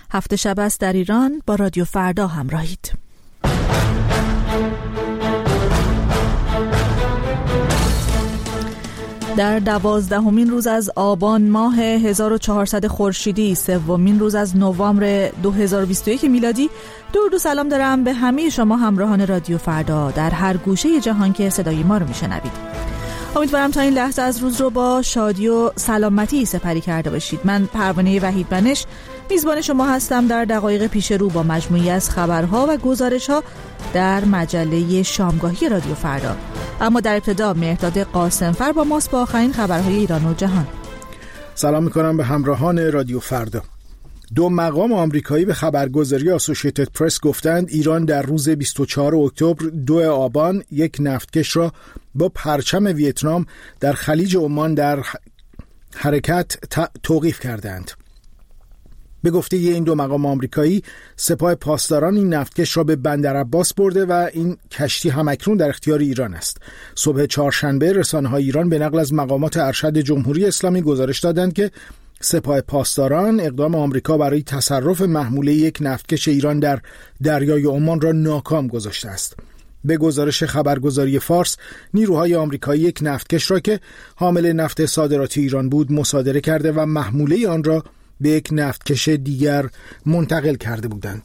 هفته شب است در ایران. با رادیو فردا همراهید. در 12مین روز از آبان ماه 1400 خورشیدی، 3مین روز از نوامبر 2021 میلادی، درود و سلام دارم به همه شما همراهان رادیو فردا در هر گوشه جهان که صدای ما رو میشنوید. امیدوارم تا این لحظه از روز رو با شادی و سلامتی سپری کرده باشید. من پروانه وحید بنش میزبان شما هستم در دقایق پیش رو با مجموعی از خبرها و گزارش‌ها در مجله شامگاهی رادیو فردا. اما در ابتدا مهرداد قاسمفر با ماست با آخرین خبرهای ایران و جهان. سلام میکنم به همراهان رادیو فردا. 2 مقام آمریکایی به خبرگزاری آسوشیتد پرس گفتند ایران در روز 24 اکتبر 2 آبان یک نفتکش را با پرچم ویتنام در خلیج عمان در حرکت توقیف کردند. به گفته این 2 مقام آمریکایی، سپاه پاسداران این نفتکش را به بندر عباس برده و این کشتی همکنون در اختیار ایران است. صبح چهارشنبه رسانه‌های ایران به نقل از مقامات ارشد جمهوری اسلامی گزارش دادند که سپاه پاسداران اقدام آمریکا برای تصرف محموله یک نفتکش ایران در دریای عمان را ناکام گذاشته است. به گزارش خبرگزاری فارس، نیروهای آمریکایی یک نفتکش را که حامل نفت صادراتی ایران بود مصادره کرده و محموله آن را به یک نفتکش دیگر منتقل کرده بودند.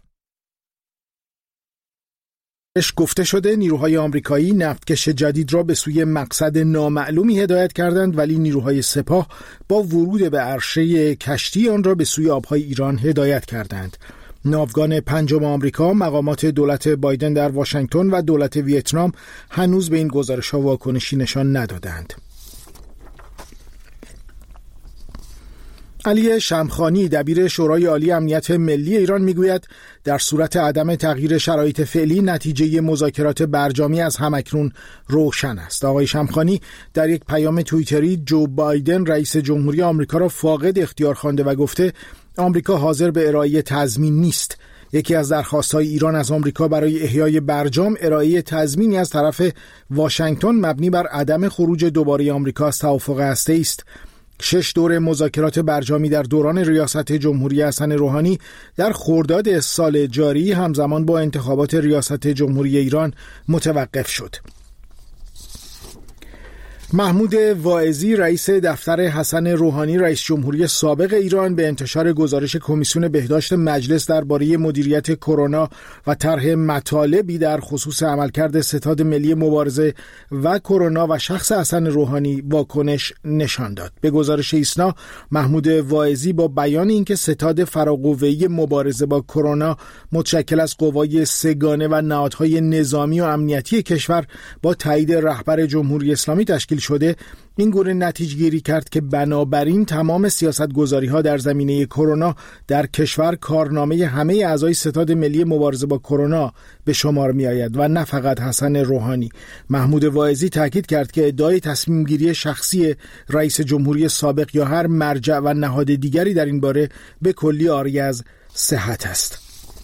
گفته شده نیروهای آمریکایی نفتکش جدید را به سوی مقصد نامعلومی هدایت کردند، ولی نیروهای سپاه با ورود به عرشه کشتی آن را به سوی آبهای ایران هدایت کردند. ناوگان 5 آمریکا، مقامات دولت بایدن در واشنگتن و دولت ویتنام هنوز به این گزارش‌ها واکنشی نشان ندادند. علی شمخانی دبیر شورای عالی امنیت ملی ایران میگوید در صورت عدم تغییر شرایط فعلی نتیجه مذاکرات برجامی از همکنون روشن است. آقای شمخانی در یک پیام توییتری جو بایدن رئیس جمهوری آمریکا را فاقد اختیار خوانده و گفته آمریکا حاضر به ارائه تضمین نیست. یکی از درخواست‌های ایران از آمریکا برای احیای برجام ارائه تضمینی از طرف واشنگتن مبنی بر عدم خروج دوباره آمریکا از توافق هسته‌ای است. 6 دور مذاکرات برجامی در دوران ریاست جمهوری حسن روحانی در خرداد سال جاری همزمان با انتخابات ریاست جمهوری ایران متوقف شد. محمود واعظی رئیس دفتر حسن روحانی رئیس جمهوری سابق ایران به انتشار گزارش کمیسیون بهداشت مجلس درباره مدیریت کرونا و طرح مطالبی در خصوص عملکرد ستاد ملی مبارزه و کرونا و شخص حسن روحانی واکنش نشان داد. به گزارش ایسنا، محمود واعظی با بیان اینکه ستاد فراقوه‌ای مبارزه با کرونا متشکل از قوای سه‌گانه و نهادهای نظامی و امنیتی کشور با تایید رهبر جمهوری اسلامی تشکیل شده، این گونه نتیجه گیری کرد که بنابراین تمام سیاست‌گذاری‌ها در زمینه کرونا در کشور کارنامه همه اعضای ستاد ملی مبارزه با کرونا به شمار می‌آید و نه فقط حسن روحانی. محمود واعظی تاکید کرد که ادعای تصمیم گیری شخصی رئیس جمهوری سابق یا هر مرجع و نهاد دیگری در این باره به کلی عاری از صحت است.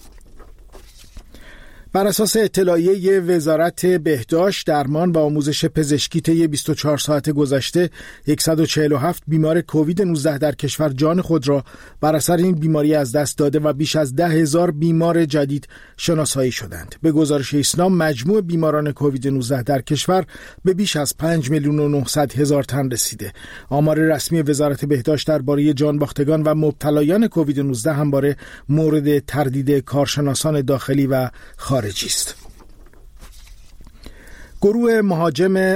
بر اساس اطلاعیه وزارت بهداشت، درمان و آموزش پزشکی طی 24 ساعت گذشته 147 بیمار کووید 19 در کشور جان خود را بر اثر این بیماری از دست داده و بیش از 10,000 بیمار جدید شناسایی شدند. به گزارش اسلام مجموع بیماران کووید 19 در کشور به بیش از 5,900,000 تن رسیده. آمار رسمی وزارت بهداشت درباره جان باختگان و مبتلایان کووید 19 همواره مورد تردید کارشناسان داخلی و خارجی است. گروه مهاجم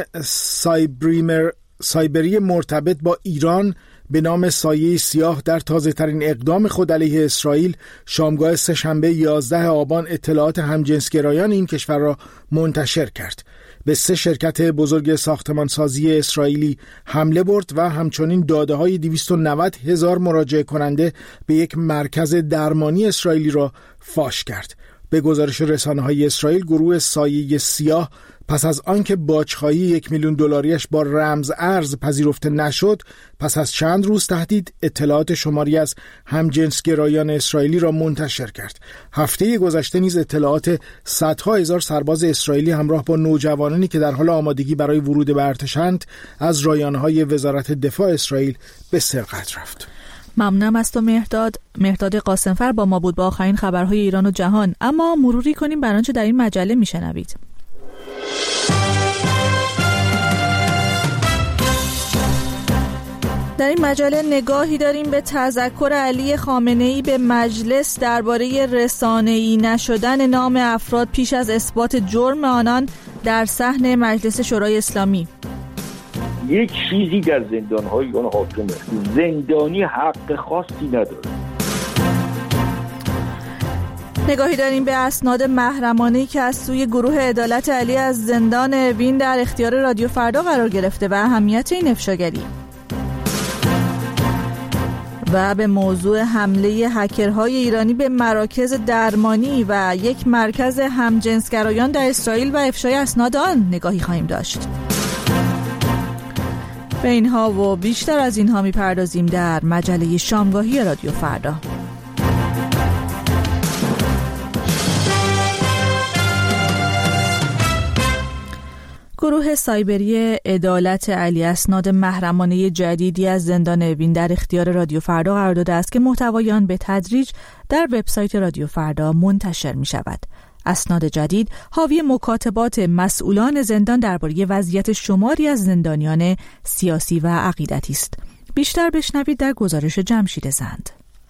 سایبری مرتبط با ایران به نام سایه سیاه در تازه‌ترین اقدام خود علیه اسرائیل شامگاه سه‌شنبه 11 آبان اطلاعات همجنسگرایان این کشور را منتشر کرد. به 3 شرکت بزرگ ساختمانسازی اسرائیلی حمله برد و همچنین داده‌های 290,000 مراجعه کننده به یک مرکز درمانی اسرائیلی را فاش کرد. به گزارش رسانه‌های اسرائیل، گروه سایه سیاه پس از آنکه باج‌خواهی 1,000,000 دلاریش با رمز ارز پذیرفته نشد، پس از چند روز تهدید اطلاعات شماری از همجنسگرایان اسرائیلی را منتشر کرد. هفته گذشته نیز اطلاعات صدها هزار سرباز اسرائیلی همراه با نوجوانانی که در حال آمادگی برای ورود به ارتشند از رایانه‌های وزارت دفاع اسرائیل به سرقت رفت. ممنونم از تو مهرداد قاسمفر با ما بود با آخرین خبرهای ایران و جهان. اما مروری کنیم بر آنچه در این مجله میشنوید. در این مجله نگاهی داریم به تذکر علی خامنه‌ای به مجلس درباره رسانه‌ای نشدن نام افراد پیش از اثبات جرم آنان در صحن مجلس شورای اسلامی. یک چیزی در زندان‌های ایران حاکمه، زندانی حق خاصی نداره. نگاهی داریم به اسناد محرمانه‌ای که از سوی گروه عدالت علی از زندان اوین در اختیار رادیو فردا قرار گرفته و اهمیت این افشاگری. و به موضوع حمله هکرهای ایرانی به مراکز درمانی و یک مرکز همجنسگرایان در اسرائیل و افشای اسناد آن نگاهی خواهیم داشت. به اینها و بیشتر از اینها می‌پردازیم در مجله شامگاهی رادیو فردا. گروه سایبری عدالت علی اسناد محرمانه جدیدی از زندان اوین در اختیار رادیو فردا قرار داده است که محتوای آن به تدریج در وبسایت رادیو فردا منتشر می شود. اسناد جدید حاوی مکاتبات مسئولان زندان درباره وضعیت شماری از زندانیان سیاسی و عقیدتی است. بیشتر بشنوید در گزارش جمشید زند.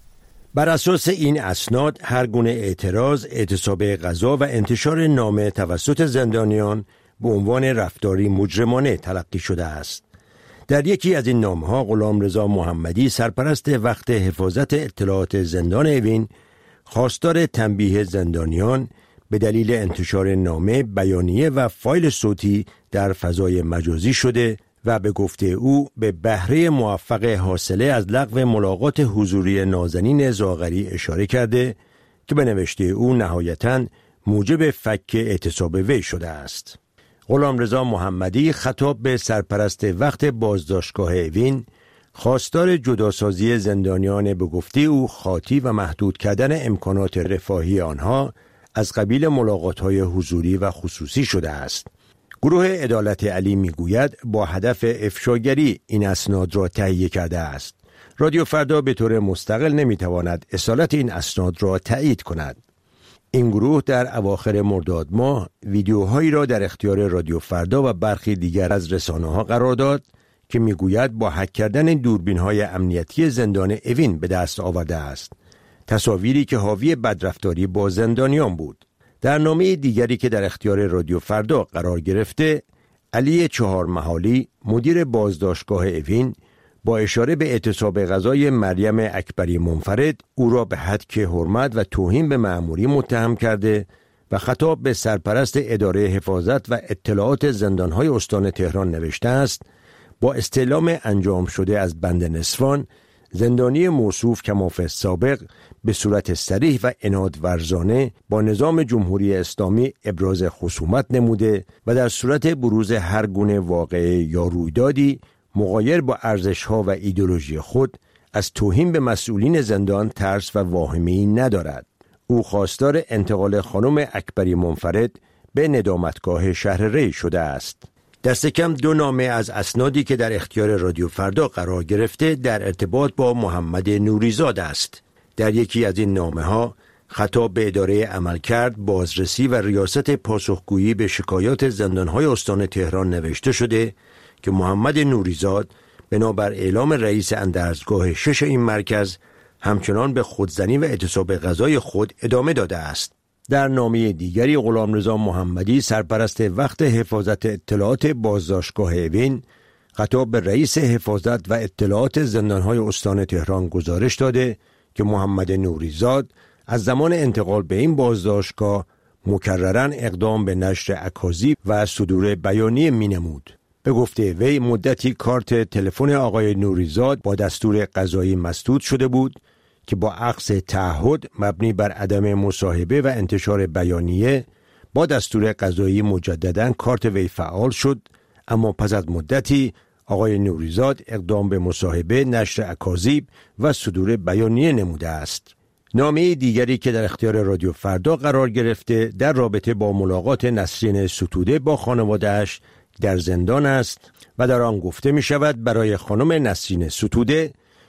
بر اساس این اسناد هر گونه اعتراض، اعتصاب غذا و انتشار نامه توسط زندانیان به عنوان رفتاری مجرمانه تلقی شده است. در یکی از این نامه‌ها غلامرضا محمدی سرپرست وقت حفاظت اطلاعات زندان اوین خواستار تنبیه زندانیان به دلیل انتشار نامه، بیانیه و فایل صوتی در فضای مجازی شده و به گفته او به بهره موفق حاصله از لغو ملاقات حضوری نازنین زاغری اشاره کرده که به نوشته او نهایتاً موجب فک اعتصاب وی شده است. غلامرضا محمدی خطاب به سرپرست وقت بازداشتگاه اوین خواستار جداسازی زندانیان به گفته او خاطی و محدود کردن امکانات رفاهی آنها از قبیل ملاقات‌های حضوری و خصوصی شده است. گروه عدالت علی میگوید با هدف افشاگری این اسناد را تهیه کرده است. رادیو فردا به طور مستقل نمیتواند اصالت این اسناد را تایید کند. این گروه در اواخر مرداد ماه ویدیوهایی را در اختیار رادیو فردا و برخی دیگر از رسانه‌ها قرار داد که میگوید با هک کردن دوربین‌های امنیتی زندان اوین به دست آورده است. تصاویری که حاوی بدرفتاری با زندانیان بود. در نامه دیگری که در اختیار رادیو فردا قرار گرفته، علی چهارمحالی مدیر بازداشتگاه اوین با اشاره به اعتصاب غذای مریم اکبری منفرد او را به هتک حرمت و توهین به مأموری متهم کرده و خطاب به سرپرست اداره حفاظت و اطلاعات زندانهای استان تهران نوشته است با استعلام انجام شده از بند نسوان زندانی موصوف کماف سابق به صورت صریح و عناد ورزانه با نظام جمهوری اسلامی ابراز خصومت نموده و در صورت بروز هر گونه واقعه یا رویدادی مغایر با ارزش‌ها و ایدئولوژی خود از توهین به مسئولین زندان ترس و واهمه‌ای ندارد. او خواستار انتقال خانم اکبری منفرد به ندامتگاه شهر ری شده است. دست کم 2 نامه از اسنادی که در اختیار رادیو فردا قرار گرفته در ارتباط با محمد نوریزاد است. در یکی از این نامه‌ها خطاب به اداره عملکرد، بازرسی و ریاست پاسخگویی به شکایات زندان‌های استان تهران نوشته شده که محمد نوریزاد بنابر اعلام رئیس اندرزگاه 6 این مرکز همچنان به خودزنی و اعتصاب غذای خود ادامه داده است. در نامه دیگری غلامرضا محمدی سرپرست وقت حفاظت اطلاعات بازداشتگاه اوین خطاب به رئیس حفاظت و اطلاعات زندانهای استان تهران گزارش داده که محمد نوریزاد از زمان انتقال به این بازداشتگاه مکرراً اقدام به نشر اکاذیب و صدور بیانیه می‌نمود. به گفته وی مدتی کارت تلفن آقای نوریزاد با دستور قضایی مسدود شده بود که با اخذ تعهد مبنی بر عدم مصاحبه و انتشار بیانیه با دستور قضایی مجدداً کارت وی فعال شد، اما پس از مدتی آقای نوریزاد اقدام به مصاحبه، نشر اکاذیب و صدور بیانیه نموده است. نامه دیگری که در اختیار رادیو فردا قرار گرفته در رابطه با ملاقات نسرین ستوده با خانواده‌اش در زندان است و در آن گفته می شود برای خانم نسرین ستوده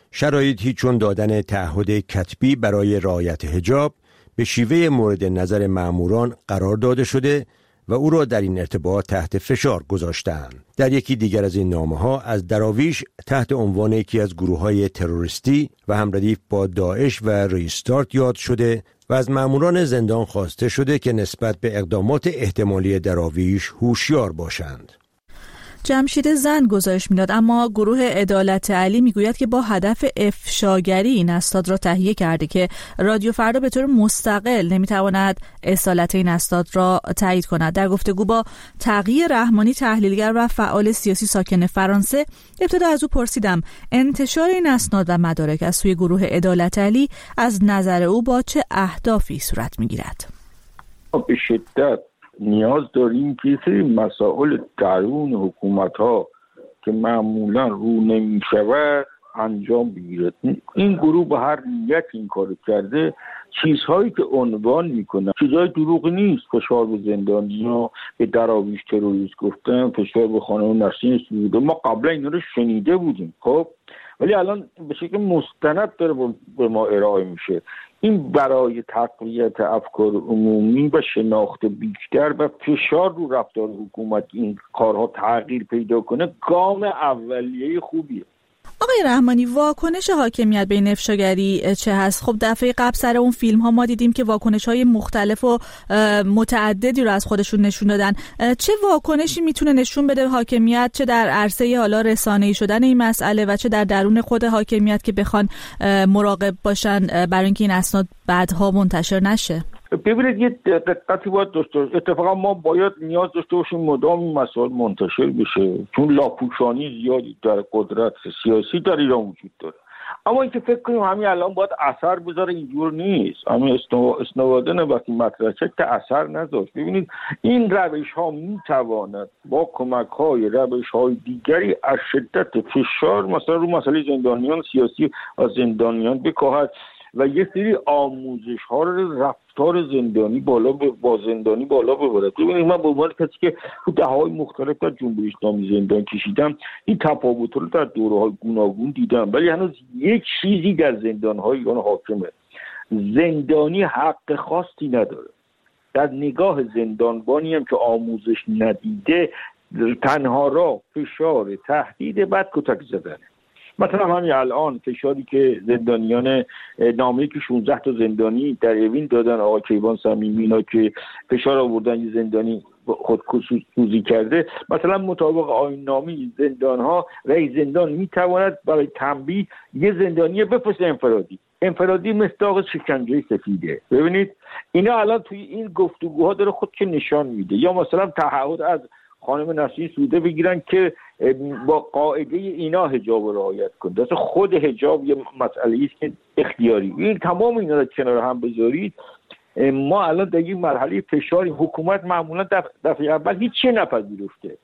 شرایطی چون دادن تعهد کتبی برای رعایت حجاب به شیوه مورد نظر مأموران قرار داده شده و او را در این ارتباط تحت فشار گذاشتند. در یکی دیگر از این نامه‌ها از دراویش تحت عنوان یکی از گروه‌های تروریستی و همردیف با داعش و ریستارت یاد شده و از مأموران زندان خواسته شده که نسبت به اقدامات احتمالی دراویش هوشیار باشند. جمشید زند گزارش میداد، اما گروه عدالت علی میگوید که با هدف افشاگری این اسناد را تهیه کرده که رادیو فردا به طور مستقل نمیتواند اصالت این اسناد را تایید کند. در گفتگو با تقی رحمانی، تحلیلگر و فعال سیاسی ساکن فرانسه، ابتدا از او پرسیدم انتشار این اسناد و مدارک از سوی گروه عدالت علی از نظر او با چه اهدافی صورت میگیرد. به شدت نیاز داریم که سری مسائل درون حکومت‌ها که معمولا رو نمی‌شود انجام بگیرد. این گروه به هر نیت این کارو کرده، چیزهایی که عنوان میکنه چیزهای دروغ نیست. فشار به زندانی‌ها، به دراویش تروریست گفتن، فشار به خانم نسرین سوده، ما قبلا اینا رو شنیده بودیم خب، ولی الان به شکل مستند داره به ما ارائه میشه. این برای تقویت افکار عمومی و شناخت بیشتر و فشار رو رفتار حکومت این کارها تغییر پیدا کنه گام اولیه خوبیه. آقای رحمانی، واکنش حاکمیت به این افشاگری چه هست؟ خب دفعه قبل سر اون فیلم ها ما دیدیم که واکنش های مختلف و متعددی رو از خودشون نشون دادن. چه واکنشی میتونه نشون بده حاکمیت، چه در عرصه حالا رسانه‌ای شدن این مسئله و چه در درون خود حاکمیت که بخوان مراقب باشن برای اینکه این اسناد بعدها منتشر نشه؟ ببینید یه دقتی باید داشته باشه. اتفاقا ما باید نیاز داشته باشیم مدام این مسائل منتشر بشه، چون لاپوشانی زیادی در قدرت سیاسی در ایران وجود داره. اما اینکه فکر کنیم همین الان باید اثر بذاره، اینجور نیست. همین اسنوادن وقتی مطرح شد که اثر نذاشت. ببینید این روش ها میتواند با کمک های روش های دیگری از شدت فشار مثلا رو مسئله زندانیان سیاسی و زندانیان بکاهد و یه سری آموزش ها رو رفتار زندانی با زندانی بالا ببرد. ببینید من به عنوان کسی که تو دهه‌های مختلف در جمهوری اسلامی زندان کشیدم، این تفاوت رو در دوره‌های گوناگون دیدم، ولی هنوز یک چیزی در زندان‌های ایران حاکمه. زندانی حق خاصی نداره. در نگاه زندانبانی هم که آموزش ندیده، تنها راه فشار، تهدید، بعد کتک زدن. مثلا همین الان فشاری که زندانیان نامه‌ای که 16 تا زندانی در اوین دادن آقا کیوان صمیمی، اینا که فشار آوردن یه زندانی خودکشی کرده، مثلا مطابق آیین‌نامه زندان‌ها رئیس زندان میتواند برای تنبیه یه زندانی بفرسته انفرادی مصداق شکنجه سفیده. ببینید اینا الان توی این گفتگوها داره خودش نشان میده. یا مثلا تعهد از خانم نسرین سوده بگیرن که با قاعده اینا حجاب رعایت کنه. اصلا خود حجاب یه مسئله است که اختیاری. این تمام اینا رو کنار هم بذارید، ما الان در یک مرحله فشاری، حکومت معمولا دفعه اول هیچ نپذیرفته.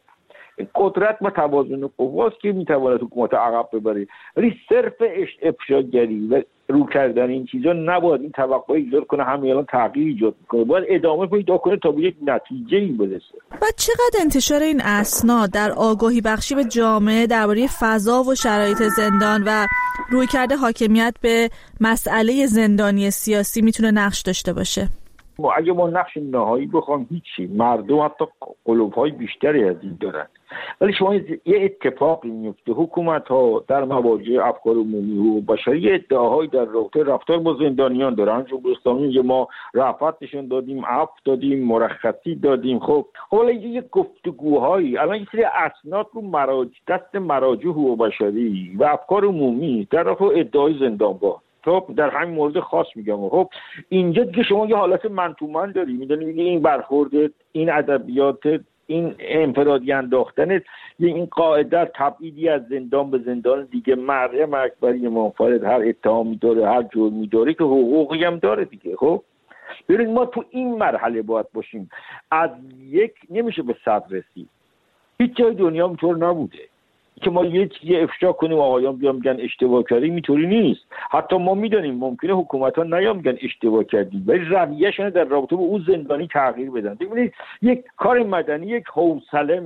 قدرت و توازن قواست که میتواند حکومت عقب ببره، ولی صرف افشاگری و رو کردن این چیزا نباید این توقع ایجاد کنه همین الان تغییر ایجاد کنه. باید ادامه پیدا کنه تا به یک نتیجه‌ای برسه. و چقدر انتشار این اسناد در آگاهی بخشی به جامعه درباره فضا و شرایط زندان و رویکرد حاکمیت به مسئله زندانی سیاسی میتونه نقش داشته باشه؟ اگه ما نقش نهایی بخوام هیچی، مردم حتی قلوب‌های بیشتری از این دارن. ولی شما یه اتفاقی میفته، حکومت ها در مواجهه افکار عمومی و بشری ادعاهایی در رابطه رفتار با زندانیان دارن. جمهوری اسلامی ما رأفت نشون دادیم، عفو دادیم، مرخصی دادیم. خب حالا یه گفتگوهایی الان یه سری اسناد رو دست مراجع حقوق بشری و افکار عمومی در رابطه ادعای زندانبان، خب در همین مورد خاص میگم. خب اینجا دیگه شما یه حالت من تو من داری، میدونی میگه این برخورد، این ادبیات، این انفرادی انداختن، این قاعده تبعیدی از زندان به زندان دیگه. مریم اکبری منفرد هر اتهامی داره، هر جرمی داره که حقوقی هم داره دیگه. خب ببینید ما تو این مرحله باید باشیم. از یک نمیشه به صد رسید. هیچ جای دنیا اینطور نبوده که ما یه چیزی افشا کنیم آقایان بیان میگن اشتباه کردیم. اینطوری نیست. حتی ما میدونیم ممکنه حکومت‌ها نیام میگن اشتباه کردیم، ولی رویه‌شون در رابطه با اون زندانی تغییر بدن. ببینید یک کار مدنی یک حوصله میخواد.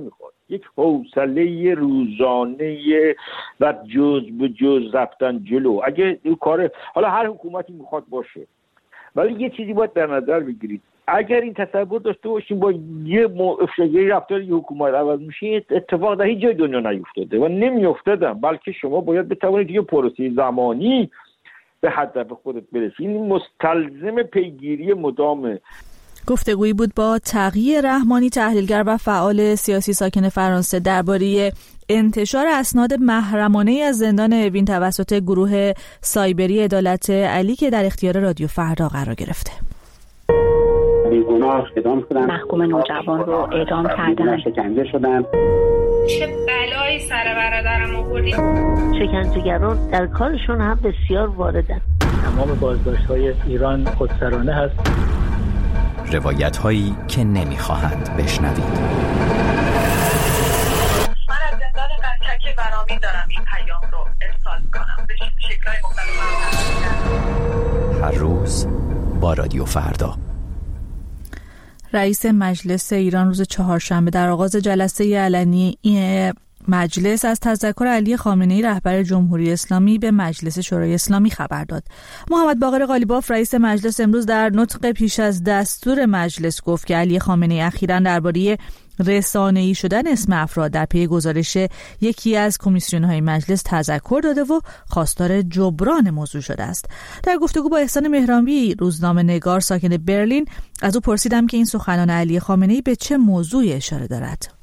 یک حوصله روزانه و جز به جز رفتن جلو. اگه این کار حالا هر حکومتی میخواد باشه، ولی یه چیزی باید در نظر بگیرید، اگر این تصور داشته باشیم با یه افشاگری رفتار یه حکومت عوض میشه، اتفاق در هیچ جای دنیا نیفتاده و نمیافتادن، بلکه شما باید بتوانید یه پروسه زمانی به هدف خودت برسید. این مستلزم پیگیری مدامه. گفتگویی بود با تقی رحمانی، تحلیلگر و فعال سیاسی ساکن فرانسه، درباره انتشار اسناد محرمانه از زندان اوین توسط گروه سایبری عدالت علی که در اختیار رادیو فردا قرار گرفته. بیگناه اعدام شدن، محکوم نوجوان رو اعدام کردن، شکنجه شدن. چه بلایی سر برادرم آوردی؟ شکنجهگران در کارشون هم بسیار واردن. تمام بازداشت‌های ایران خودسرانه هست. روایت‌هایی که نمی‌خواهند بشنوید. من از زندان قزلک برامین دارم این پیام رو ارسال می‌کنم به شکل‌های مختلف. هر روز با رادیو فردا. رئیس مجلس ایران روز چهارشنبه در آغاز جلسه علنی مجلس از تذکر علی خامنه‌ای رهبر جمهوری اسلامی به مجلس شورای اسلامی خبر داد. محمد باقر قالیباف رئیس مجلس امروز در نطق پیش از دستور مجلس گفت که علی خامنه‌ای اخیراً درباره رسانه‌ای شدن اسم افراد در پی گزارش یکی از کمیسیون‌های مجلس تذکر داده و خواستار جبران موضوع شده است. در گفتگو با احسان مهرانی روزنامه‌نگار ساکن برلین از او پرسیدم که این سخنان علی خامنه‌ای به چه موضوعی اشاره دارد.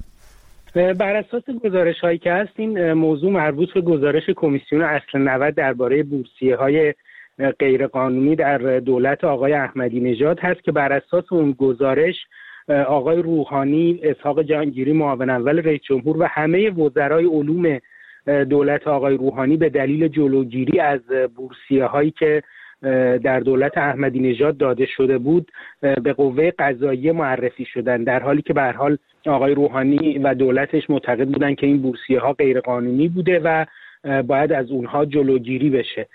بر اساس گزارش‌هایی که هست این موضوع مربوط به گزارش کمیسیون اصل 90 درباره بورسیه‌های غیرقانونی در دولت آقای احمدی نژاد هست که بر اساس اون گزارش آقای روحانی، اسحاق جهانگیری معاون اول رئیس جمهور و همه وزرای علوم دولت آقای روحانی به دلیل جلوگیری از بورسیه‌هایی که در دولت احمدی نژاد داده شده بود به قوه قضاییه معرفی شدن، در حالی که به هر حال آقای روحانی و دولتش معتقد بودن که این بورسیه‌ها غیر قانونی بوده و باید از اونها جلوگیری بشه.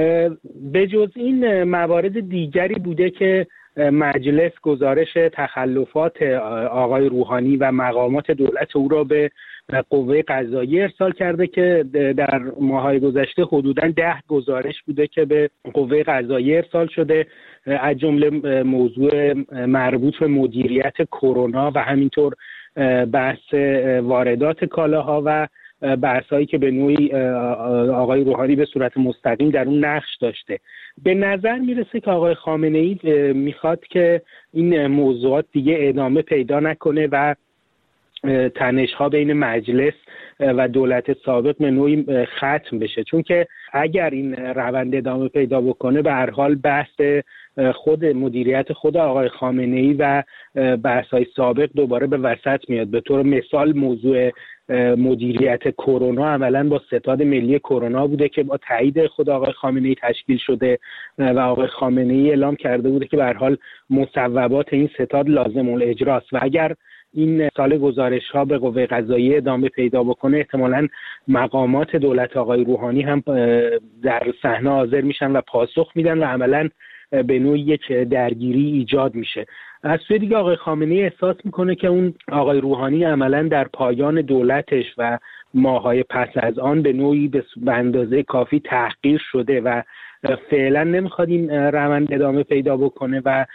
به جز این موارد دیگری بوده که مجلس گزارش تخلفات آقای روحانی و مقامات دولت او را به قوه قضاییه ارسال کرده که در ماه‌های گذشته حدوداً 10 گزارش بوده که به قوه قضاییه ارسال شده، از جمله موضوع مربوط به مدیریت کرونا و همینطور بحث واردات کالاها و بحثایی که به نوعی آقای روحانی به صورت مستقیم در اون نقش داشته. به نظر میرسه که آقای خامنه‌ای میخواد که این موضوعات دیگه ادامه پیدا نکنه و تنش‌ها بین مجلس و دولت سابق به نوعی ختم بشه، چون که اگر این روند ادامه پیدا بکنه به هر حال بحث خود مدیریت خود آقای خامنه‌ای و بحث‌های سابق دوباره به وسط میاد. به طور مثال موضوع مدیریت کرونا عملاً با ستاد ملی کرونا بوده که با تایید خود آقای خامنه‌ای تشکیل شده و آقای خامنه‌ای اعلام کرده بوده که به هر حال مصوبات این ستاد لازم الاجراست و اگر این سال گزارش‌ها به قوه قضاییه ادامه پیدا بکنه احتمالاً مقامات دولت آقای روحانی هم در صحنه حاضر میشن و پاسخ میدن و عملاً به نوعی یک درگیری ایجاد میشه. از سوی دیگه آقای خامنه‌ای احساس میکنه که اون آقای روحانی عملاً در پایان دولتش و ماه‌های پس از آن به نوعی به اندازه کافی تحقیر شده و فعلا نمیخواد این روند ادامه پیدا بکنه و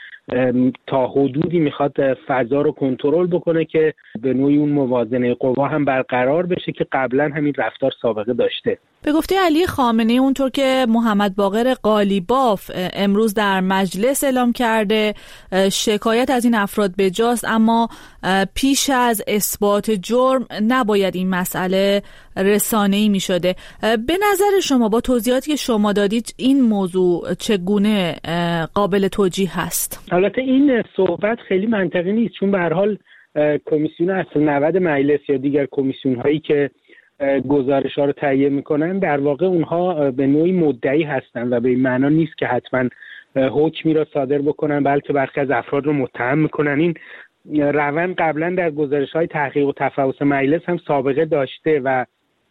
تا حدودی میخواد فضا رو کنترل بکنه که به نوعی اون موازنه قوا هم برقرار بشه که قبلا همین رفتار سابقه داشته. به گفته علی خامنه‌ای اونطور که محمد باقر قالیباف امروز در مجلس اعلام کرده شکایت از این افراد بجاست، اما پیش از اثبات جرم نباید این مسئله رسانه‌ای می‌شده. به نظر شما با توضیحاتی که شما دادید این موضوع چگونه قابل توجیه هست؟ البته این صحبت خیلی منطقی نیست، چون به هر حال کمیسیون اصل 90 مجلس یا دیگر کمیسیون‌هایی که گزارش‌ها رو تهیه می‌کنن در واقع اونها به نوعی مدعی هستن و به این معنا نیست که حتما حکمی را صادر بکنن، بلکه برخی از افراد رو متهم می‌کنن. این روند قبلا در گزارش‌های تحقیق و تفحص مجلس هم سابقه داشته و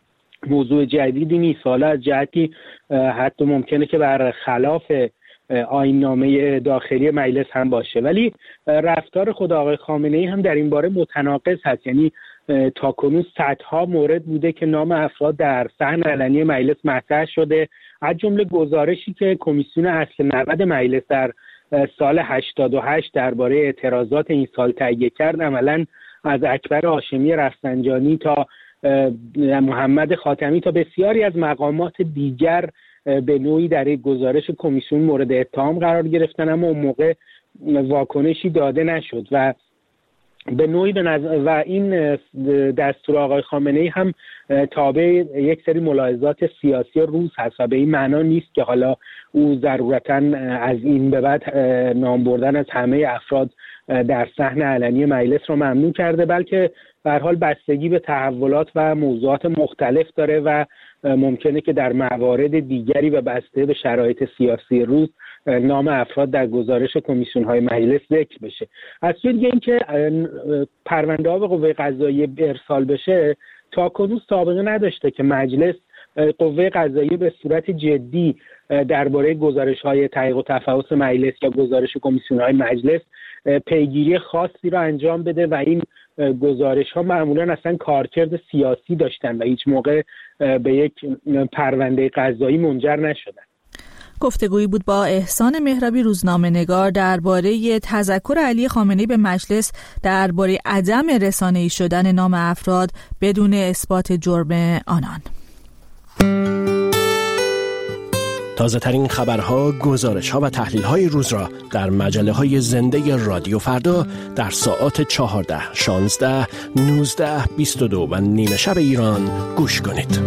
موضوع جدیدی نیست. حالا از جهتی حتی ممکنه که بر خلاف آیین‌نامه داخلی مجلس هم باشه، ولی رفتار خود آقای خامنه‌ای هم در این باره متناقض هست. یعنی تاکنون صدها مورد بوده که نام افراد در صحن علنی مجلس مطرح شده، از جمله گزارشی که کمیسیون اصل 90 مجلس در سال 88 درباره اعتراضات این سال تهیه کرد. عملاً از اکبر هاشمی رفسنجانی تا محمد خاتمی تا بسیاری از مقامات دیگر به نوعی در یک گزارش کمیسیون مورد اتهام قرار گرفتن، اما اون موقع واکنشی داده نشد و به نوعی و این دستور آقای خامنه‌ای هم تابع یک سری ملاحظات سیاسی روز هست و به این معنا نیست که حالا او ضرورتاً از این به بعد نام بردن از همه افراد در صحن علنی مجلس رو ممنوع کرده، بلکه به هر حال بستگی به تحولات و موضوعات مختلف داره و ممکنه که در موارد دیگری و بسته به شرایط سیاسی روز نام افراد در گزارش کمیسیون‌های مجلس ذکر بشه. از سوی دیگه اینکه پرونده‌ها به قوه قضاییه ارسال بشه تاکنون سابقه نداشته که مجلس قوه قضاییه به صورت جدی درباره گزارش‌های تحقیق و تفحص مجلس یا گزارش کمیسیون‌های مجلس پیگیری خاصی را انجام بده و این گزارش‌ها معمولاً اصلا کارکرد سیاسی داشتن و هیچ موقع به یک پرونده قضایی منجر نشدن. گفتگویی بود با احسان مهرابی، روزنامه‌نگار، درباره تذکر علی خامنه‌ای به مجلس درباره عدم رسانه‌ای شدن نام افراد بدون اثبات جرم آنان. تازه ترین خبرها، گزارش‌ها و تحلیل‌های روز را در مجله‌های زنده رادیو فردا در ساعات 14، 16، 19، 22 و نیمه شب ایران گوش کنید.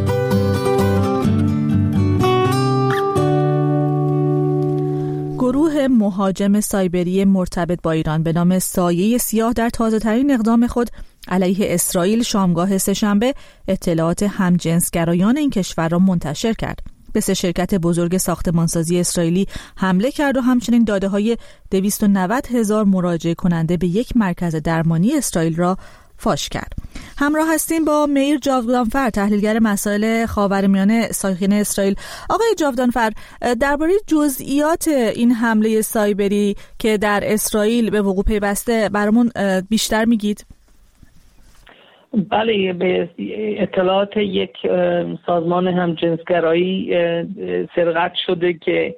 گروه مهاجم سایبری مرتبط با ایران به نام سایه سیاه در تازه‌ترین اقدام خود علیه اسرائیل شامگاه سه‌شنبه اطلاعات همجنسگرایان این کشور را منتشر کرد. به 3 شرکت بزرگ ساختمانسازی اسرائیلی حمله کرد و همچنین داده‌های 290,000 مراجعه کننده به یک مرکز درمانی اسرائیل را فاش کرد. همراه هستیم با میر جاودانفر، تحلیلگر مسائل خاورمیانه ساکن اسرائیل. آقای جاودانفر، درباره جزئیات این حمله سایبری که در اسرائیل به وقوع پیوسته برامون بیشتر میگید؟ بله، به اطلاعات یک سازمان همجنسگرایی سرقت شده که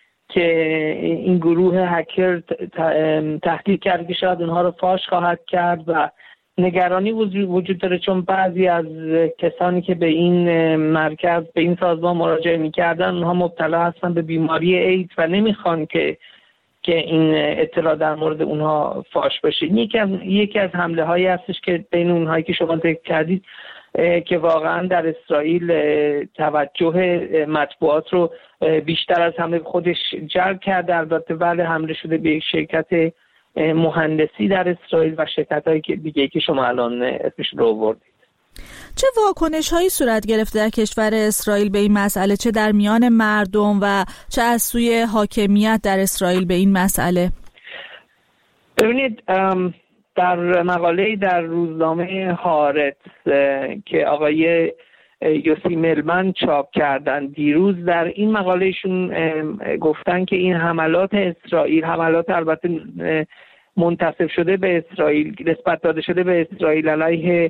این گروه هکر تهدید کرد که شاید اونها رو فاش خواهد کرد و نگرانی وجود داره، چون بعضی از کسانی که به این مرکز، به این سازمان مراجعه می‌کردن اونها مبتلا هستن به بیماری ایدز و نمیخوان که این اطلاع در مورد اونها فاش بشه. یکی از حمله هایی هستش که بین اونهایی که شما ذکر کردید که واقعا در اسرائیل توجه مطبوعات رو بیشتر از همه خودش جلب کرده. البته ولی حمله شده به یک شرکت مهندسی در اسرائیل و شرکت‌های دیگه که شما الان اسمش رو آوردید. چه واکنش‌هایی صورت گرفته در کشور اسرائیل به این مسئله، چه در میان مردم و چه از سوی حاکمیت در اسرائیل به این مسئله؟ ببینید، در مقاله‌ای در روزنامه هارتز که آقای یوسی ملمن چاپ کردن دیروز، در این مقالهشون گفتن که این حملات اسرائیل، حملات البته منتسب شده به اسرائیل، نسبت داده شده به اسرائیل علیه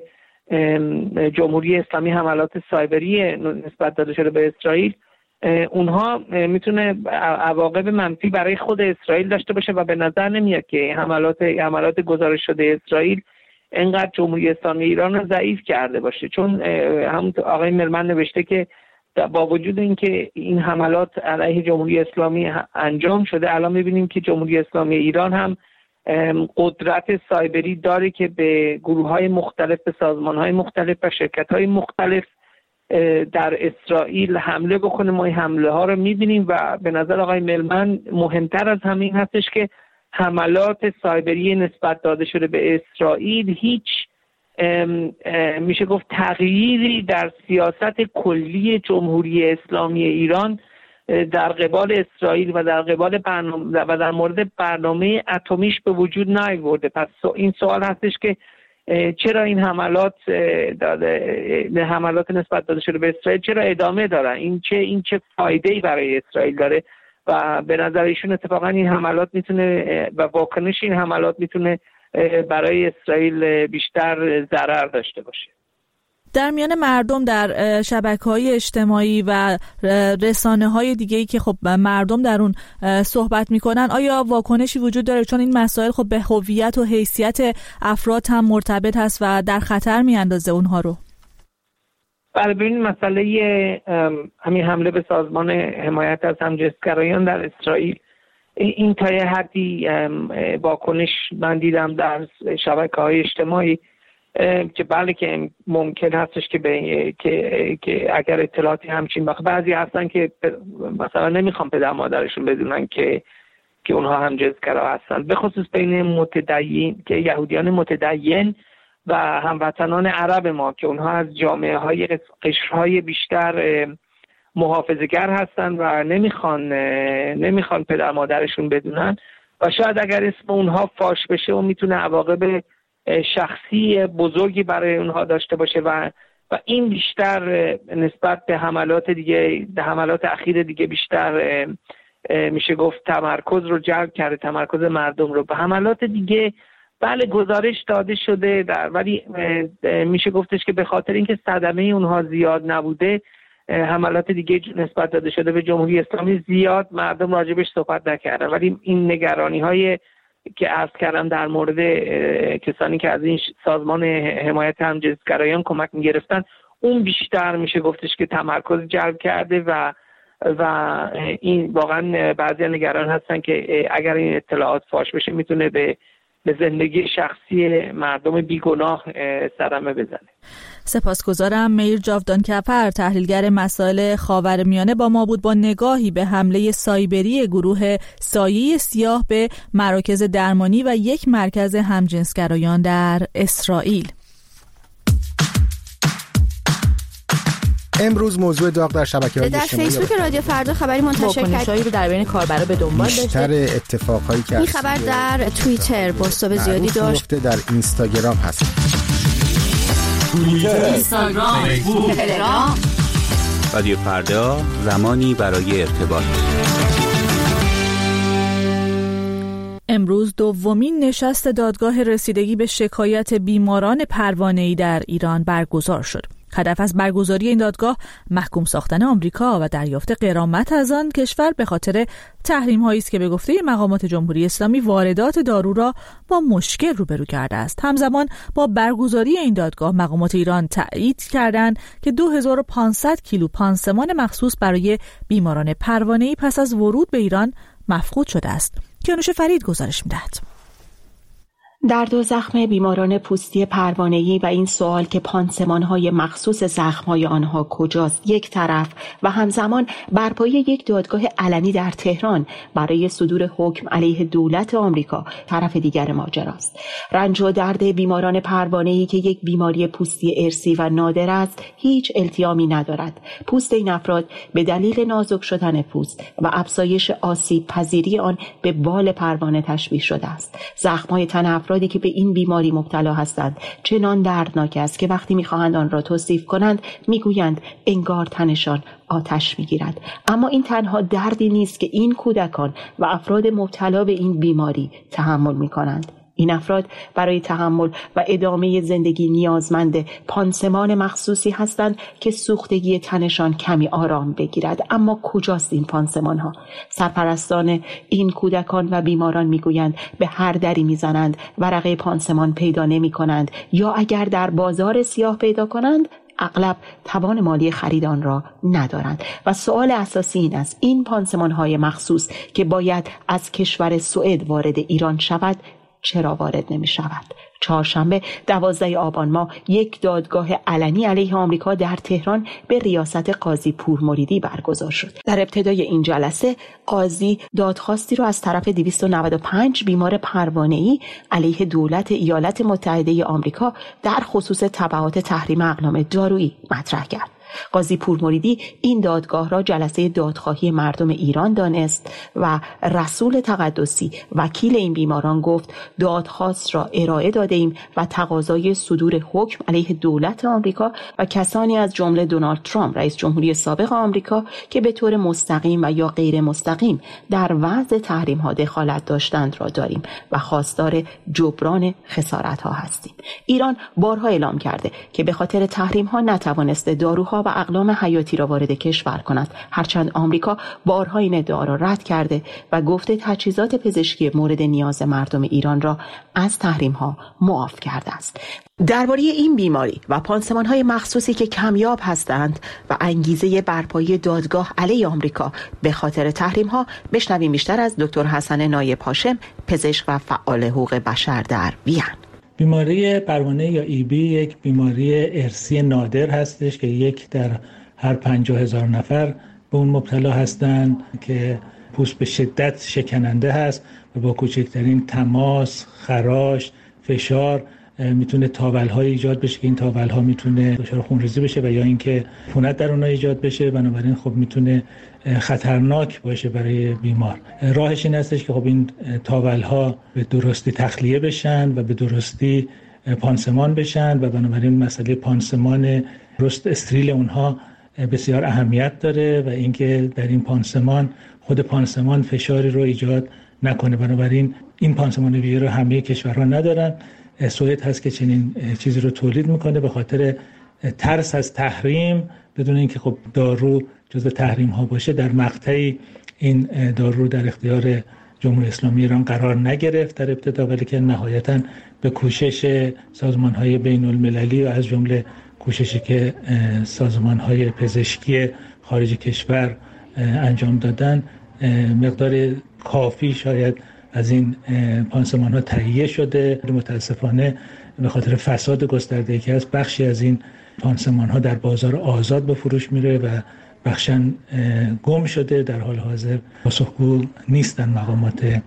جمهوری اسلامی، حملات سایبری نسبت داده شده به اسرائیل، اونها میتونه عواقب منفی برای خود اسرائیل داشته باشه و به نظر نمیاد که حملات گزارش شده اسرائیل انقدر جمهوری اسلامی ایران رو ضعیف کرده باشه، چون همونطور آقای ملمن نوشته که با وجود اینکه این حملات علیه جمهوری اسلامی انجام شده، الان میبینیم که جمهوری اسلامی ایران هم قدرت سایبری داره که به گروه‌های مختلف، به سازمان‌های مختلف و شرکت‌های مختلف در اسرائیل حمله بکنه. ما این حمله‌ها رو می‌بینیم و به نظر آقای ملمن مهمتر از همین هستش که حملات سایبری نسبت داده شده به اسرائیل هیچ میشه گفت تغییری در سیاست کلی جمهوری اسلامی ایران در قبال اسرائیل و در قبال برنامه و در مورد برنامه اتمیش به وجود نیاورده. پس این سوال هستش که چرا این حملات نسبت داده شده به اسرائیل چرا ادامه دارن؟ این چه فایده‌ای برای اسرائیل داره؟ و به نظر ایشون اتفاقا این حملات میتونه و واکنش این حملات میتونه برای اسرائیل بیشتر ضرر داشته باشه. در میان مردم در شبکه‌های اجتماعی و رسانه‌های دیگه‌ای که خب مردم در اون صحبت می‌کنن، آیا واکنشی وجود داره؟ چون این مسائل خب به هویت و حیثیت افراد هم مرتبط هست و در خطر می‌اندازه اونها رو. بله، ببین مسئله همین حمله به سازمان حمایت از همجنسگرایان در اسرائیل، این تا یه حدی واکنش من دیدم در شبکه‌های اجتماعی که بله که ممکن هستش که اگر اطلاعاتی همچین بعضی هستن که مثلا نمیخوام پدر مادرشون بدونن که اونها همجنسگرا هستن، به خصوص بین متدین که یهودیان متدین و هموطنان عرب ما که اونها از جامعه های قشرهای بیشتر محافظه‌گر هستن و نمیخوان پدر مادرشون بدونن و شاید اگر اسم اونها فاش بشه و میتونه عواقب شخصی بزرگی برای اونها داشته باشه و این بیشتر نسبت به حملات اخیر دیگه بیشتر میشه گفت تمرکز رو جلب کرده، تمرکز مردم رو. به حملات دیگه بله گزارش داده شده ولی میشه گفتش که به خاطر اینکه صدمه اونها زیاد نبوده، حملات دیگه نسبت داده شده به جمهوری اسلامی زیاد مردم راجبش صحبت نکردن. ولی این نگرانی های که عرض کردم در مورد کسانی که از این سازمان حمایت همجنسگرایان کمک میگرفتن، اون بیشتر میشه گفتش که تمرکز جلب کرده و این واقعا بعضی نگران هستن که اگر این اطلاعات فاش بشه میتونه به زندگی شخصی مردم بیگناه صدمه بزنه. سپاسگزارم. میر جاودانکفر، تحلیلگر مسائل خاورمیانه، با ما بود با نگاهی به حمله سایبری گروه سایه سیاه به مراکز درمانی و یک مرکز همجنسگرایان در اسرائیل. امروز موضوع داغ در شبکه‌های اجتماعی در فیسبوک رادیو فردا خبری منتشر کرد. واکنش‌هایی رو در بین کاربرا به دنبال داشته. بیشتر اتفاقایی که این خبر در توییتر بازتاب زیادی داشت. در اینستاگرام هست. توییتر، اینستاگرام، فیسبوک، تلگرام. رادیو فردا، زمانی برای ارتباط. امروز دومین نشست دادگاه رسیدگی به شکایت بیماران پروانه‌ای در ایران برگزار شد. هدف از برگزاری این دادگاه محکوم ساختن آمریکا و دریافت غرامت از آن کشور به خاطر تحریم‌هایی است که به گفته مقامات جمهوری اسلامی واردات دارو را با مشکل روبرو کرده است. همزمان با برگزاری این دادگاه مقامات ایران تایید کردند که 2500 کیلو پانسمان مخصوص برای بیماران پروانه‌ای پس از ورود به ایران مفقود شده است. کیانوش فرید گزارش می‌دهد. درد و زخم بیماران پوستی پروانه‌ای و این سوال که پانسمان‌های مخصوص زخم‌های آنها کجاست یک طرف و همزمان برپای یک دادگاه علنی در تهران برای صدور حکم علیه دولت آمریکا طرف دیگر ماجراست. رنج و درد بیماران پروانه‌ای که یک بیماری پوستی ارثی و نادر است هیچ التیامی ندارد. پوست این افراد به دلیل نازک شدن پوست و افزایش آسیب پذیری آن به بال پروانه تشبیه شده است. زخم‌های تن افرادی که به این بیماری مبتلا هستند چنان دردناک است که وقتی می‌خواهند آن را توصیف کنند می‌گویند انگار تنشان آتش می‌گیرد. اما این تنها دردی نیست که این کودکان و افراد مبتلا به این بیماری تحمل می‌کنند. این افراد برای تحمل و ادامه زندگی نیازمند پانسمان مخصوصی هستند که سوختگی تنشان کمی آرام بگیرد. اما کجاست این پانسمان ها؟ سرپرستان این کودکان و بیماران میگویند به هر دری میزنند ورقه پانسمان پیدا نمی کنند یا اگر در بازار سیاه پیدا کنند اغلب توان مالی خرید آن را ندارند. و سوال اساسی این است این پانسمان های مخصوص که باید از کشور سوئد وارد ایران شود چرا وارد نمی شود؟ چهارشنبه 12 آبان ماه یک دادگاه علنی علیه آمریکا در تهران به ریاست قاضی پورمریدی برگزار شد. در ابتدای این جلسه قاضی دادخواستی را از طرف 295 بیمار پروانه‌ای علیه دولت ایالات متحده آمریکا در خصوص تبعات تحریم اقلام دارویی مطرح کرد. قاضی پورمریدی این دادگاه را جلسه دادخواهی مردم ایران دانست و رسول تقدسی وکیل این بیماران گفت دادخواست را ارائه داده ایم و تقاضای صدور حکم علیه دولت آمریکا و کسانی از جمله دونالد ترامپ رئیس جمهوری سابق آمریکا که به طور مستقیم و یا غیر مستقیم در وضع تحریم ها دخالت داشتند را داریم و خواستار جبران خسارت ها هستیم. ایران بارها اعلام کرده که به خاطر تحریم ها نتوانسته داروها و اقلام حیاتی را وارد کشور کند، هرچند آمریکا بارها این ادعا را رد کرده و گفته تجهیزات پزشکی مورد نیاز مردم ایران را از تحریم ها معاف کرده است. درباره این بیماری و پانسمان‌های مخصوصی که کمیاب هستند و انگیزه برپایی دادگاه علیه آمریکا به خاطر تحریم‌ها بشنویم بیشتر از دکتر حسن نایب هاشم، پزشک و فعال حقوق بشر در وین. بیماری پروانه یا EB یک بیماری ارثی نادر هستش که 1 در هر 50,000 نفر به اون مبتلا هستند که پوست به شدت شکننده هست و با کوچکترین تماس، خراش، فشار میتونه تاول‌های ایجاد بشه که این تاول‌ها میتونه دچار خونریزی بشه و یا اینکه عفونت در اونها ایجاد بشه. بنابراین خب میتونه خطرناک باشه برای بیمار. راهش این هستش که خب این تاول‌ها به درستی تخلیه بشن و به درستی پانسمان بشن و بنابراین مسئله پانسمان درست استریل اونها بسیار اهمیت داره و اینکه در این پانسمان خود پانسمان فشاری رو ایجاد نکنه. بنابراین این پانسمان ویژه رو همه کشورها ندارن. سوئد هست که چنین چیزی رو تولید میکنه به خاطر ترس از تحریم، بدون اینکه خب دارو جزو تحریم ها باشه. در مقطعی این دارو در اختیار جمهوری اسلامی ایران قرار نگرفت در ابتدا، ولی که نهایتاً به کوشش سازمان های بین المللی و از جمله کوششی که سازمان های پزشکی خارج کشور انجام دادن مقدار کافی شاید از این پانسمان ها تهیه شده. متاسفانه به خاطر فساد گسترده‌ای که هست بخشی از این پانسمان ها در بازار آزاد به فروش میره و بخشاً گم شده. در حال حاضر پاسخگو نیستن مقامات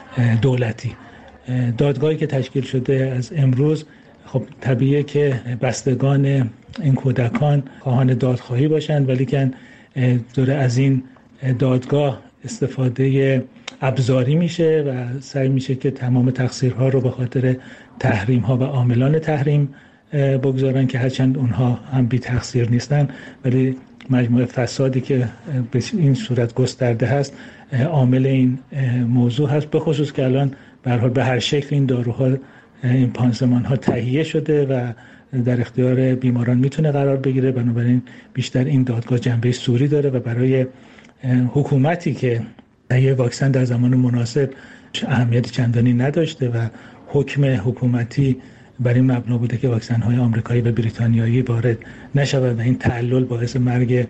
دولتی. دادگاهی که تشکیل شده از امروز خب طبیعیه که بستگان این کودکان خواهان دادخواهی باشند، ولی که داره از این دادگاه استفاده ابزاری میشه و سعی میشه که تمام تقصیرها رو به خاطر تحریم ها و عاملان تحریم بگذارن که هرچند اونها هم بی تقصیر نیستن، ولی مجموعه فسادی که به این صورت گسترده هست عامل این موضوع هست. به خصوص که الان به هر حال به هر شکل این داروها، این پانسمان ها تهیه شده و در اختیار بیماران میتونه قرار بگیره. بنابراین بیشتر این دادگاه جنبه سوری داره و برای حکومتی که تهیه واکسن در زمان مناسب اهمیت چندانی نداشته و حکم حکومتی بر این مبنا بوده که واکسن های آمریکایی و بریتانیایی وارد نشود و این تعلل باعث مرگ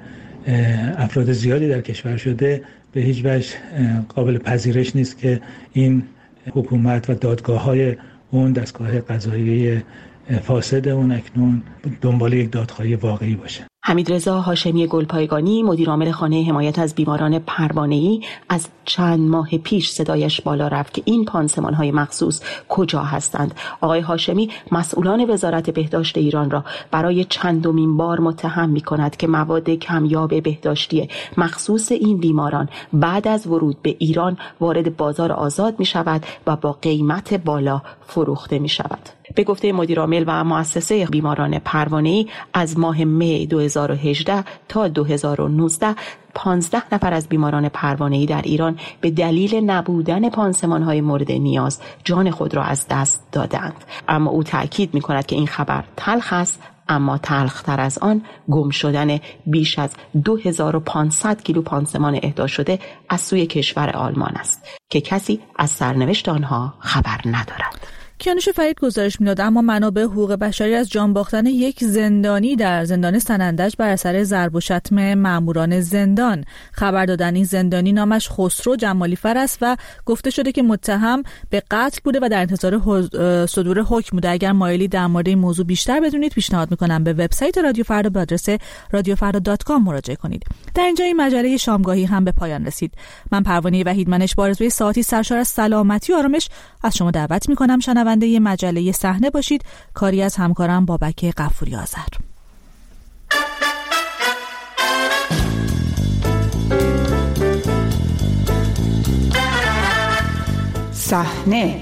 افراد زیادی در کشور شده، به هیچ وجه قابل پذیرش نیست که این حکومت و دادگاه های اون دستگاه قضایی فاسد اون اکنون دنبال یک دادخواهی واقعی باشه. حمیدرضا هاشمی گلپایگانی، مدیرعامل خانه حمایت از بیماران پروانه‌ای، از چند ماه پیش صدایش بالا رفت که این پانسمان‌های مخصوص کجا هستند. آقای هاشمی مسئولان وزارت بهداشت ایران را برای چندمین بار متهم می‌کند که مواد کمیاب بهداشتی مخصوص این بیماران بعد از ورود به ایران وارد بازار آزاد می‌شود و با قیمت بالا فروخته می‌شود. به گفته مدیرعامل و مؤسسه بیماران پروانه‌ای از ماه می 2018 تا 2019 15 نفر از بیماران پروانه‌ای در ایران به دلیل نبودن پانسمان‌های مورد نیاز جان خود را از دست دادند. اما او تأکید می‌کند که این خبر تلخ است، اما تلختر از آن گم شدن بیش از 2500 کیلو پانسمان اهدا شده از سوی کشور آلمان است که کسی از سرنوشت آنها خبر ندارد. کیانوش فرید گزارش می‌داد اما منابع حقوق بشری از جان باختن یک زندانی در زندان سنندج بر اثر ضرب و شتم ماموران زندان خبر دادن. این زندانی نامش خسرو جمالیفر است و گفته شده که متهم به قتل بوده و در انتظار صدور حکم بوده. اگر مایلی در مورد این موضوع بیشتر بدونید پیشنهاد می‌کنم به وبسایت رادیو فردا به آدرس radiofarda.com مراجعه کنید. در اینجا این مجله شامگاهی هم به پایان رسید. من پروانه وحیدمنش با آرزوی ساعتی سرشار از سلامتی و آرامش از شما دعوت می‌کنم شنونده مجله صحنه باشید. کاری از همکارم بابک غفوری آذر. صحنه،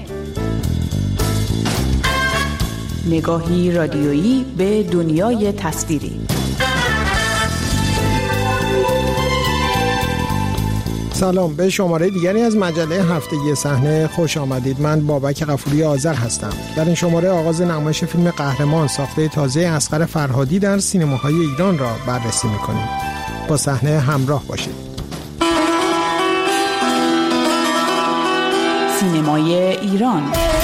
نگاهی رادیویی به دنیای تصویری. سلام، به شماره دیگری از مجله هفتگی صحنه خوش آمدید. من بابک غفوری آذر هستم. در این شماره آغاز نمایش فیلم قهرمان ساخته تازه اصغر فرهادی در سینماهای ایران را بررسی می‌کنیم. با صحنه همراه باشید. سینمای ایران.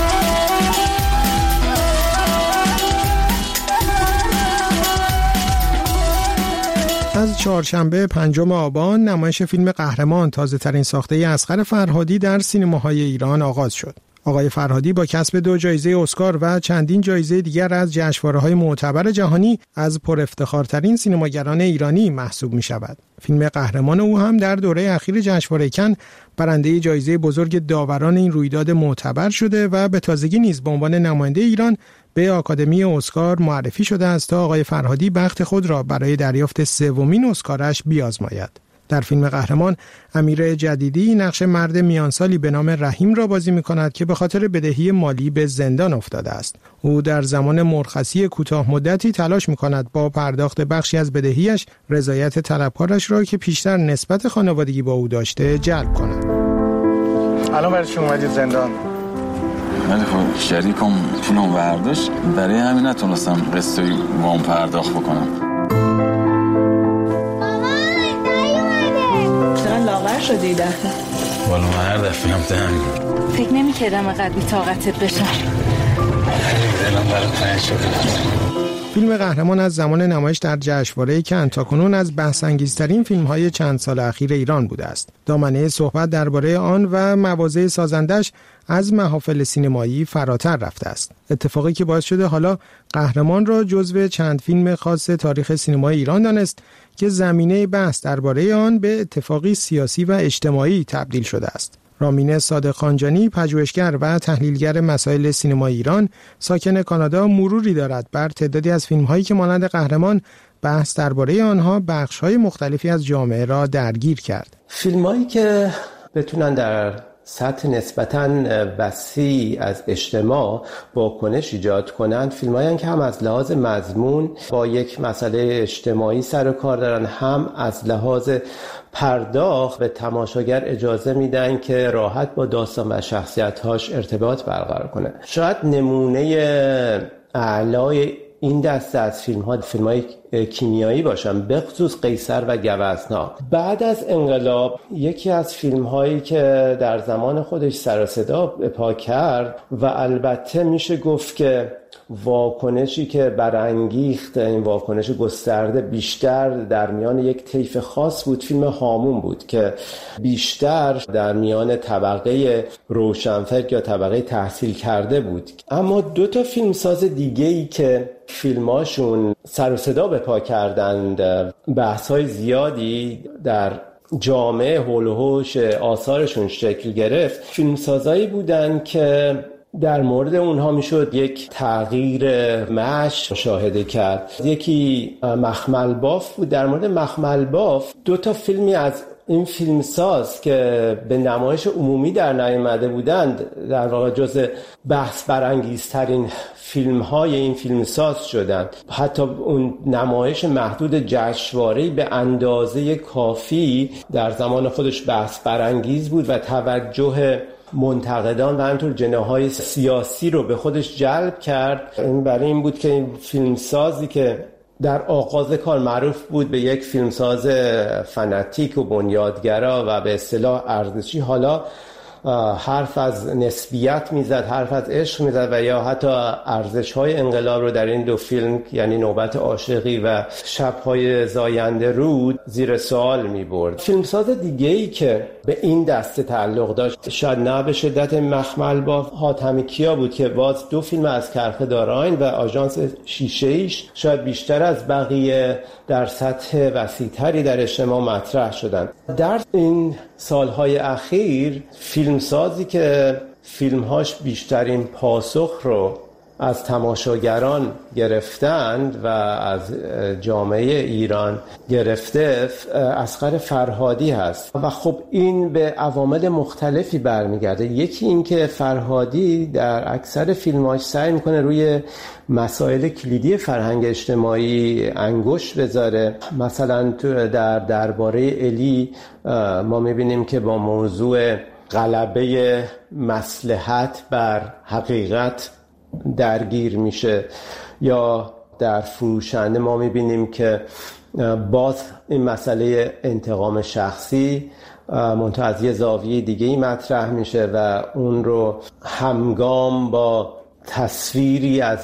از چهارشنبه 5 آبان نمایش فیلم قهرمان تازه ترین ساخته اصغر فرهادی در سینماهای ایران آغاز شد. آقای فرهادی با کسب 2 جایزه اسکار و چندین جایزه دیگر از جشنواره‌های معتبر جهانی از پر افتخارترین سینماگران ایرانی محسوب می شود. فیلم قهرمان او هم در دوره اخیر جشنواره کن برنده جایزه بزرگ داوران این رویداد معتبر شده و به تازگی نیز به عنوان نماینده ایران به آکادمی اسکار معرفی شده است تا آقای فرهادی بخت خود را برای دریافت 3مین اسکارش بیازماید. در فیلم قهرمان امیر جدیدی نقش مرد میانسالی به نام رحیم را بازی می‌کند که به خاطر بدهی مالی به زندان افتاده است. او در زمان مرخصی کوتاه مدتی تلاش می‌کند با پرداخت بخشی از بدهیش رضایت طلبکارش را که پیشتر نسبت خانوادگی با او داشته جلب کند. الان برای چی اومدید زندان؟ ولی خب شریکم پولم برداشت، برای همین نتونستم قسطی وام پرداخت بکنم. لاغر شده این دفعه. والا من هر دفعه هم دهمی. فکر نمی کردم اقدر بی طاقتت بشم. دلم برات تنگ شده. فیلم قهرمان از زمان نمایش در جشنواره کن تاکنون از بحث‌انگیزترین فیلم‌های چند سال اخیر ایران بوده است. دامنه صحبت درباره آن و مواضع سازندش از محافل سینمایی فراتر رفته است. اتفاقی که باعث شده حالا قهرمان را جزو چند فیلم خاص تاریخ سینمای ایران دانست که زمینه بحث درباره آن به اتفاقی سیاسی و اجتماعی تبدیل شده است. رامین صادق خانجانی، پژوهشگر و تحلیلگر مسائل سینمای ایران، ساکن کانادا، مروری دارد بر تعدادی از فیلم‌هایی که مانند قهرمان بحث درباره آنها بخش‌های مختلفی از جامعه را درگیر کرد. فیلم‌هایی که بتونن در سطح نسبتاً وسیع از اجتماع واکنش ایجاد کنند، فیلم‌هایی که هم از لحاظ مضمون با یک مسئله اجتماعی سر و کار دارن، هم از لحاظ پرداخت به تماشاگر اجازه میدن که راحت با داستان و شخصیت‌هاش ارتباط برقرار کنه. شاید نمونه اعلای این دسته از فیلم‌های کیمیایی باشن، به خصوص قیصر و گوزنا. بعد از انقلاب یکی از فیلم‌هایی که در زمان خودش سر و صدا پا کرد و البته میشه گفت که واکنشی که برانگیخت، این واکنش گسترده بیشتر در میان یک طیف خاص بود، فیلم هامون بود که بیشتر در میان طبقه روشنفکر یا طبقه تحصیل کرده بود. اما 2 فیلمساز دیگه‌ای که فیلماشون سر و صدا به پا کردند، بحث‌های زیادی در جامعه حول و حوش آثارشون شکل گرفت، فیلمسازایی بودن که در مورد اونها میشد یک تغییر مشی مشاهده کرد. یکی مخمل باف بود. در مورد مخمل باف 2 فیلمی از این فیلمساز که به نمایش عمومی در نیامده بودند در واقع جز بحث برانگیزترین فیلم‌های این فیلمساز شدند. حتی اون نمایش محدود جشنواره‌ای به اندازه کافی در زمان خودش بحث برانگیز بود و توجه منتقدان و همینطور جناح‌های سیاسی رو به خودش جلب کرد. این برای این بود که این فیلمسازی که در آغاز کار معروف بود به یک فیلمساز فناتیک و بنیادگرا و به اصطلاح ارزشی، حالا حرف از نسبیت میزد، حرف از عشق میزد و یا حتی ارزش‌های انقلاب رو در این 2 فیلم، یعنی نوبت عاشقی و شب‌های زاینده رود، زیر سوال می‌برد. فیلمساز دیگه‌ای که به این دسته تعلق داشت، شاید نه به شدت مخمل با حاتمی کیا بود که باز 2 فیلم از کرخه داراین و آژانس شیشه‌ایش شاید بیشتر از بقیه در سطح وسیع‌تری در اجتماع مطرح شدند. در این سالهای اخیر فیلمسازی که فیلمهاش بیشترین پاسخ رو از تماشاگران گرفتند و از جامعه ایران گرفته اصغر فرهادی هست و خب این به عوامل مختلفی برمیگرده. یکی این که فرهادی در اکثر فیلماش سعی میکنه روی مسائل کلیدی فرهنگ اجتماعی انگشت بذاره. مثلا در درباره الی ما میبینیم که با موضوع غلبه مصلحت بر حقیقت درگیر میشه، یا در فروشنده ما میبینیم که باز این مسئله انتقام شخصی منتها از یه زاویه دیگه ای مطرح میشه و اون رو همگام با تصویری از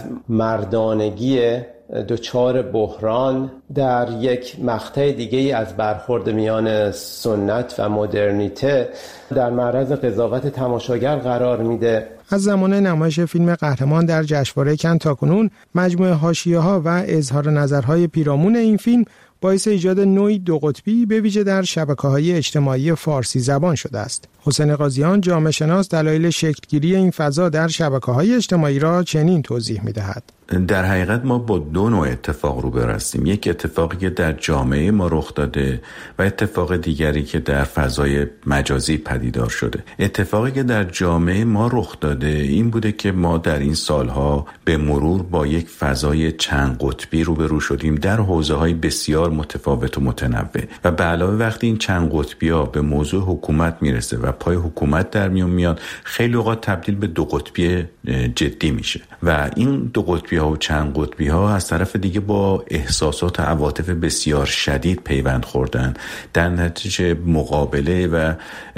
مردانگی دچار بحران در یک مقطع دیگه ای از برخورد میان سنت و مدرنیته در معرض قضاوت تماشاگر قرار میده. از زمان نمایش فیلم قهرمان در جشنواره کن تاکنون مجموعه حاشیه‌ها و اظهار نظرهای پیرامون این فیلم باعث ایجاد نوعی دو قطبی به ویژه در شبکه‌های اجتماعی فارسی زبان شده است. حسین قاضیان جامعه شناس دلایل شکلگیری این فضا در شبکه‌های اجتماعی را چنین توضیح می‌دهد. در حقیقت ما با دو نوع اتفاق روبرو هستیم. یک اتفاقی که در جامعه ما رخ داده و اتفاق دیگری که در فضای مجازی پدیدار شده. اتفاقی که در جامعه ما رخ داده این بوده که ما در این سالها به مرور با یک فضای چند قطبی روبرو شدیم در حوزه‌های بسیار متفاوت و متنوع و به علاوه وقتی این چند قطبی‌ها به موضوع حکومت میرسه و پای حکومت در میاد خیلی اوقات تبدیل به دو قطبی جدی میشه و این دو قطبی ها و چند قطبی ها از طرف دیگه با احساسات و عواطف بسیار شدید پیوند خوردن. در نتیجه مقابله و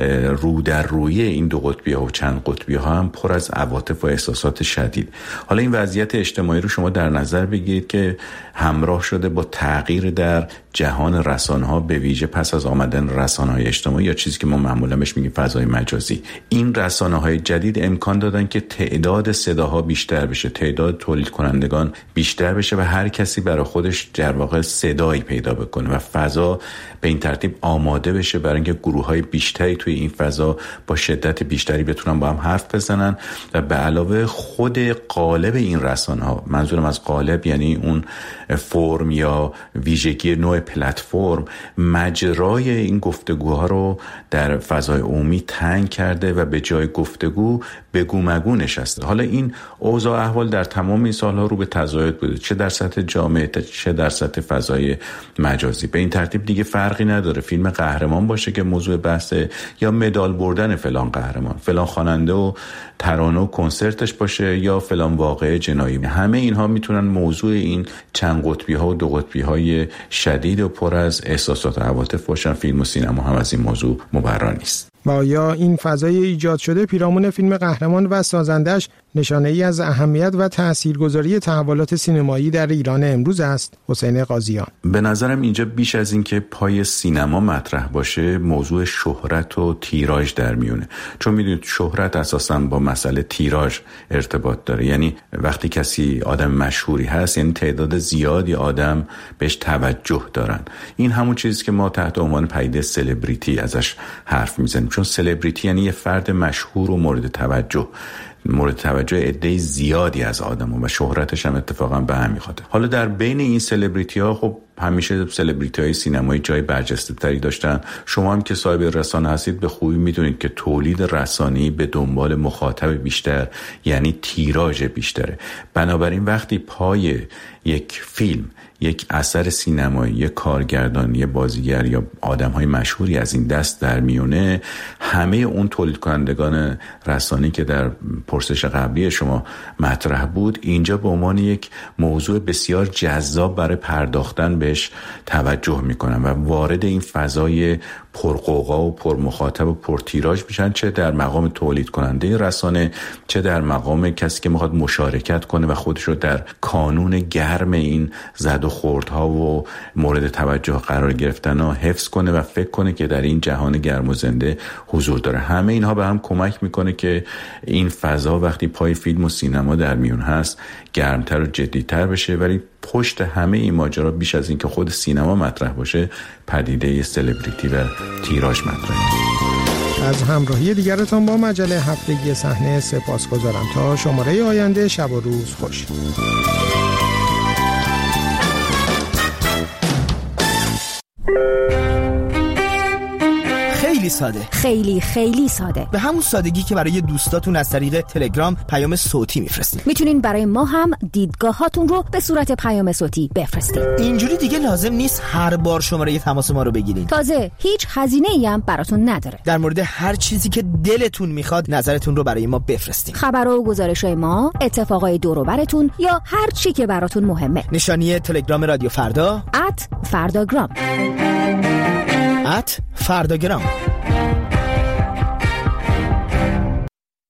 رو در روی این دو قطبی ها و چند قطبی ها هم پر از عواطف و احساسات شدید. حالا این وضعیت اجتماعی رو شما در نظر بگیرید که همراه شده با تغییر در جهان رسانه ها به ویژه پس از آمدن رسانه های اجتماعی یا چیزی که ما معمولا بهش میگیم فضای مجازی. این رسانه های جدید امکان دادن که تعداد صداها بیشتر بشه، تعداد تولید کنندگان بیشتر بشه و هر کسی برای خودش در واقع صدایی پیدا بکنه و فضا به این ترتیب آماده بشه برای اینکه گروه‌های بیشتری توی این فضا با شدت بیشتری بتونن با هم حرف بزنن و به علاوه خود قالب این رسانه‌ها، منظورم از قالب یعنی اون فرم یا ویژگی نوع پلتفرم، مجرای این گفتگوها رو در فضای عمومی تنگ کرده و به جای گفتگو بگو مگو نشسته. حالا این اوضاع احوال در تمام این سالها رو به تزاید بوده، چه در سطح جامعه چه در سطح فضای مجازی. به این ترتیب دیگه فرقی نداره فیلم قهرمان باشه که موضوع بحثه یا مدال بردن فلان قهرمان، فلان خواننده و ترانه و کنسرتش باشه یا فلان واقعه جنایی. همه اینها میتونن موضوع این چند قطبی ها و دو قطبی های شدید و پر از احساسات و عواطف باشن. فیلم و سینما هم از این موضوع مبرا نیست. و آیا این فضای ایجاد شده پیرامون فیلم قهرمان و سازندش نشانه ای از اهمیت و تاثیرگذاری تحولات سینمایی در ایران امروز است؟ حسین قاضیان: به نظرم اینجا بیش از این که پای سینما مطرح باشه موضوع شهرت و تیراژ در میونه، چون میدونید شهرت اساساً با مسئله تیراژ ارتباط داره. یعنی وقتی کسی آدم مشهوری هست یعنی تعداد زیادی آدم بهش توجه دارن. این همون چیزی که ما تحت عنوان پدیده سلبریتی ازش حرف میزنیم، چون سلبریتی یعنی یه فرد مشهور و مورد توجه عده زیادی از آدم‌ها و شهرتش هم اتفاقا به همین خاطر. حالا در بین این سلبریتی‌ها خب همیشه سلبریتی‌های سینمایی جای برجسته‌تری داشتن. شما هم که صاحب رسانه هستید به خوبی میدونید که تولید رسانه‌ای به دنبال مخاطب بیشتر یعنی تیراژ بیشتره. بنابراین وقتی پای یک فیلم، یک اثر سینمایی، یک کارگردان، یک بازیگر یا آدم‌های مشهوری از این دست در میونه، همه اون تولید کنندگان رسانه‌ای که در پرسش قبلی شما مطرح بود اینجا به عنوان یک موضوع بسیار جذاب برای پرداختن بهش توجه میکنن و وارد این فضای پرقوقا و پرمخاطب و پرتیراژ میشن، چه در مقام تولید کننده رسانه چه در مقام کسی که میخواد مشارکت کنه و خودش رو در کانون گرم این زد و خوردها و مورد توجه قرار گرفتن ها حفظ کنه و فکر کنه که در این جهان گرم و زنده حضور داره. همه اینها به هم کمک میکنه که این فضا وقتی پای فیلم و سینما در میون هست گرمتر و جدیتر بشه. ولی پشت همه این ماجرا بیش از این که خود سینما مطرح باشه پدیده سلبریتی و تیراژ مطرحه. از همراهی دیگرتان با مجله هفتگی صحنه سپاسگزارم. تا شماره آینده، شب و روز خوش. خیلی ساده، خیلی ساده، به همون سادگی که برای دوستاتون از طریق تلگرام پیام صوتی میفرستین. میتونین برای ما هم دیدگاهاتون رو به صورت پیام صوتی بفرستین. اینجوری دیگه لازم نیست هر بار شماره تماس ما رو بگیرین. تازه هیچ هزینه‌ای هم براتون نداره. در مورد هر چیزی که دلتون میخواد نظرتون رو برای ما بفرستین. خبرها و گزارش‌های ما، اتفاقای دور و برتون یا هر چی که براتون مهمه. نشانی تلگرام رادیو فردا @فرداگرام.